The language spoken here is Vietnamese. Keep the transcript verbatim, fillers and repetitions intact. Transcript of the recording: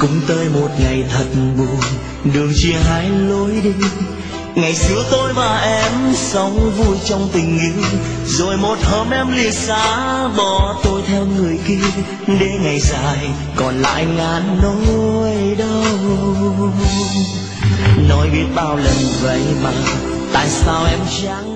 cũng tới một ngày thật buồn, đường chia hai lối đi. Ngày xưa tôi và em sống vui trong tình yêu, rồi một hôm em lìa xa bỏ tôi theo người kia, để ngày dài còn lại ngàn nỗi đau. Nói biết bao lần vậy mà tại sao em chẳng